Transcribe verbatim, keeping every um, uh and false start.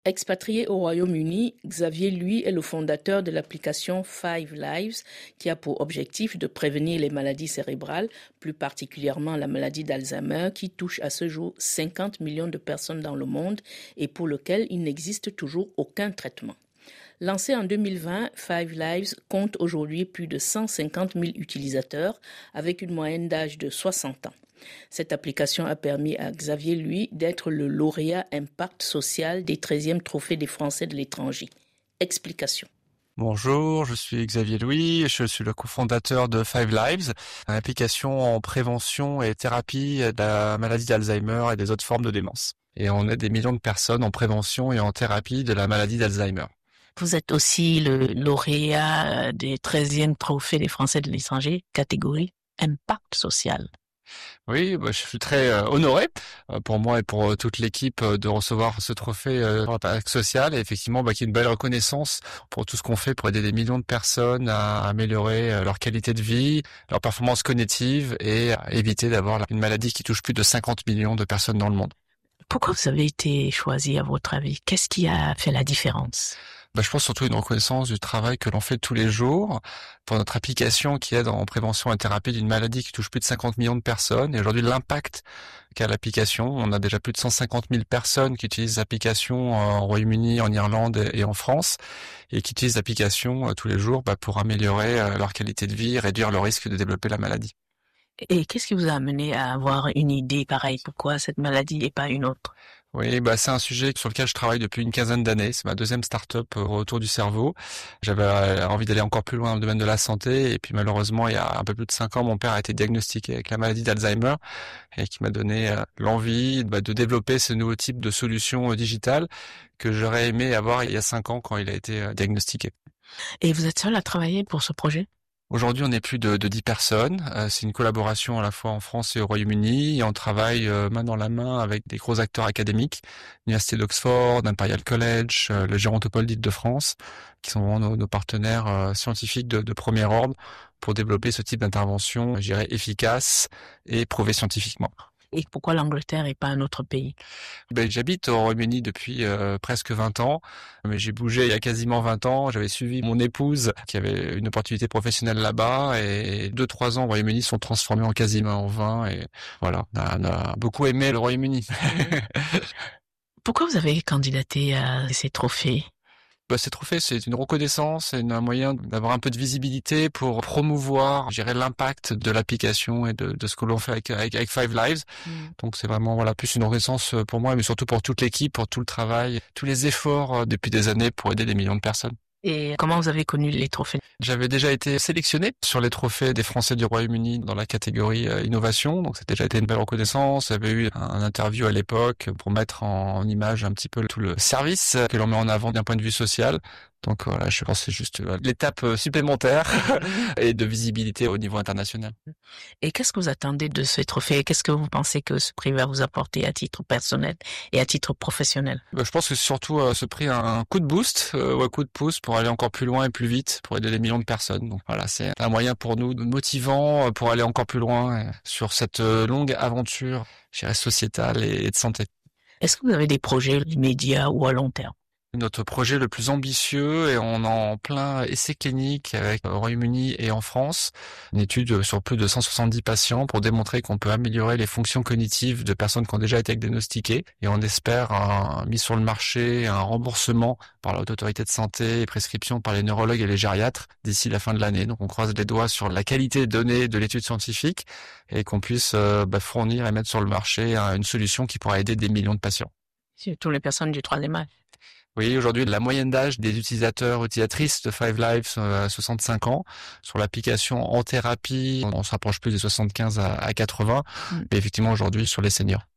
Expatrié au Royaume-Uni, Xavier, lui, est le fondateur de l'application Five Lives qui a pour objectif de prévenir les maladies cérébrales, plus particulièrement la maladie d'Alzheimer qui touche à ce jour cinquante millions de personnes dans le monde et pour lequel il n'existe toujours aucun traitement. Lancé en deux mille vingt, Five Lives compte aujourd'hui plus de cent cinquante mille utilisateurs avec une moyenne d'âge de soixante ans. Cette application a permis à Xavier, lui, d'être le lauréat Impact Social des treizièmes Trophées des Français de l'étranger. Explication. Bonjour, je suis Xavier Louis, je suis le cofondateur de Five Lives, une application en prévention et thérapie de la maladie d'Alzheimer et des autres formes de démence. Et on aide des millions de personnes en prévention et en thérapie de la maladie d'Alzheimer. Vous êtes aussi le lauréat des treizièmes Trophées des Français de l'étranger, catégorie Impact Social. Oui, bah, je suis très euh, honoré euh, pour moi et pour euh, toute l'équipe euh, de recevoir ce trophée euh, Impact Social et effectivement bah, qui est une belle reconnaissance pour tout ce qu'on fait pour aider des millions de personnes à améliorer euh, leur qualité de vie, leur performance cognitive et à éviter d'avoir une maladie qui touche plus de cinquante millions de personnes dans le monde. Pourquoi vous avez été choisi à votre avis? Qu'est-ce qui a fait la différence? Bah, je pense surtout une reconnaissance du travail que l'on fait tous les jours pour notre application qui aide en prévention et thérapie d'une maladie qui touche plus de cinquante millions de personnes. Et aujourd'hui, l'impact qu'a l'application, on a déjà plus de cent cinquante mille personnes qui utilisent l'application en Royaume-Uni, en Irlande et en France et qui utilisent l'application tous les jours bah, pour améliorer leur qualité de vie, réduire le risque de développer la maladie. Et qu'est-ce qui vous a amené à avoir une idée pareille? Pourquoi cette maladie et pas une autre? Oui, bah c'est un sujet sur lequel je travaille depuis une quinzaine d'années. C'est ma deuxième start-up autour du cerveau. J'avais envie d'aller encore plus loin dans le domaine de la santé. Et puis malheureusement, il y a un peu plus de cinq ans, mon père a été diagnostiqué avec la maladie d'Alzheimer et qui m'a donné l'envie bah, de développer ce nouveau type de solution digitale que j'aurais aimé avoir il y a cinq ans quand il a été diagnostiqué. Et vous êtes seul à travailler pour ce projet? Aujourd'hui, on est plus de, de dix personnes. Euh, c'est une collaboration à la fois en France et au Royaume-Uni. Et on travaille euh, main dans la main avec des gros acteurs académiques, l'Université d'Oxford, Imperial College, euh, le Gérontopole d'Île-de-France, qui sont vraiment nos, nos partenaires euh, scientifiques de, de premier ordre pour développer ce type d'intervention, je dirais, efficace et prouvée scientifiquement. Et pourquoi l'Angleterre et pas un autre pays? Ben, j'habite au Royaume-Uni depuis euh, presque vingt ans, mais j'ai bougé il y a quasiment vingt ans. J'avais suivi mon épouse qui avait une opportunité professionnelle là-bas et deux, trois ans au Royaume-Uni sont transformés en quasiment en vingt et voilà, on a, on a beaucoup aimé le Royaume-Uni. Pourquoi vous avez candidaté à ces trophées? Bah, ces trophées, c'est une reconnaissance, c'est un moyen d'avoir un peu de visibilité pour promouvoir, je dirais, l'impact de l'application et de, de ce que l'on fait avec, avec, avec Five Lives. Mm. Donc c'est vraiment voilà plus une reconnaissance pour moi, mais surtout pour toute l'équipe, pour tout le travail, tous les efforts depuis des années pour aider des millions de personnes. Et comment vous avez connu les trophées? J'avais déjà été sélectionné sur les trophées des Français du Royaume-Uni dans la catégorie euh, innovation, donc c'était déjà été une belle reconnaissance. J'avais eu un, un interview à l'époque pour mettre en, en image un petit peu tout le service que l'on met en avant d'un point de vue social. Donc voilà, je pense que c'est juste l'étape supplémentaire et de visibilité au niveau international. Et qu'est-ce que vous attendez de ces trophées? Qu'est-ce que vous pensez que ce prix va vous apporter à titre personnel et à titre professionnel? Ben, je pense que surtout euh, ce prix a un coup de boost euh, ou un coup de pouce pour aller encore plus loin et plus vite pour aider des millions de personnes. Donc voilà, c'est un moyen pour nous de motivant pour aller encore plus loin euh, sur cette euh, longue aventure, je dirais, sociétale et, et de santé. Est-ce que vous avez des projets immédiats ou à long terme? Notre projet le plus ambitieux et on est en plein essai clinique avec au Royaume-Uni et en France, une étude sur plus de cent soixante-dix patients pour démontrer qu'on peut améliorer les fonctions cognitives de personnes qui ont déjà été diagnostiquées et on espère un mis sur le marché, un remboursement par la Haute Autorité de Santé et prescription par les neurologues et les gériatres d'ici la fin de l'année. Donc on croise les doigts sur la qualité des données de l'étude scientifique et qu'on puisse euh, bah, fournir et mettre sur le marché euh, une solution qui pourra aider des millions de patients. Surtout les personnes du troisième âge. Oui, aujourd'hui, la moyenne d'âge des utilisateurs, utilisatrices de Five Lives, euh, soixante-cinq ans. Sur l'application en thérapie, on se rapproche plus des soixante-quinze à quatre-vingts. Mm. Mais effectivement, aujourd'hui, sur les seniors.